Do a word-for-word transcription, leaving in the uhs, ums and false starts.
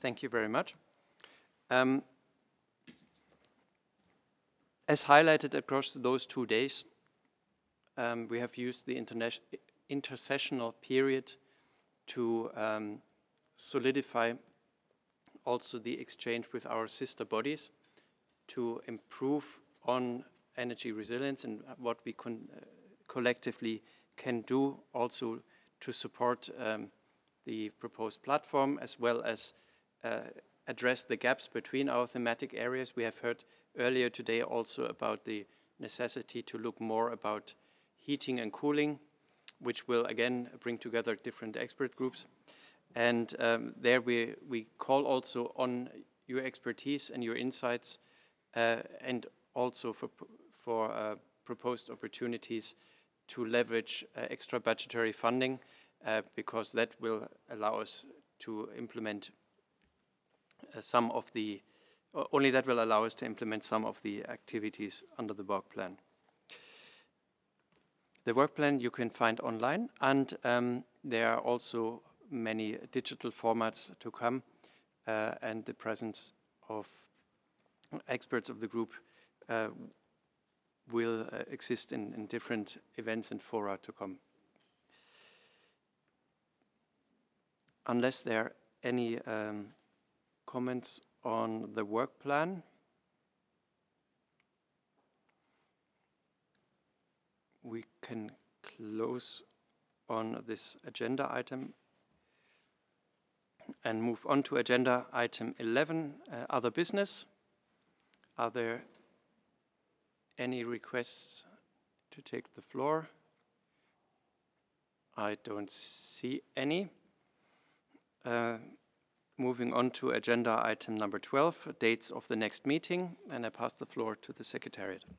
Thank you very much. Um, as highlighted across those two days, um, we have used the intersessional period to um, solidify also the exchange with our sister bodies to improve on energy resilience and what we can, uh, collectively can do also to support um, the proposed platform, as well as uh, address the gaps between our thematic areas. We have heard earlier today also about the necessity to look more about heating and cooling, which will again bring together different expert groups. And um, there we, we call also on your expertise and your insights, uh, and also for, for uh, proposed opportunities to leverage uh, extra budgetary funding, uh, because that will allow us to implement uh, some of the, only that will allow us to implement some of the activities under the work plan. The work plan you can find online, and um, there are also many digital formats to come, uh, and the presence of experts of the group uh, will uh, exist in, in different events and fora to come. Unless there are any um, comments on the work plan, we can close on this agenda item and move on to agenda item eleven, uh, other business. Are there any requests to take the floor? I don't see any. Uh, moving on to agenda item number twelve, dates of the next meeting, and I pass the floor to the Secretariat.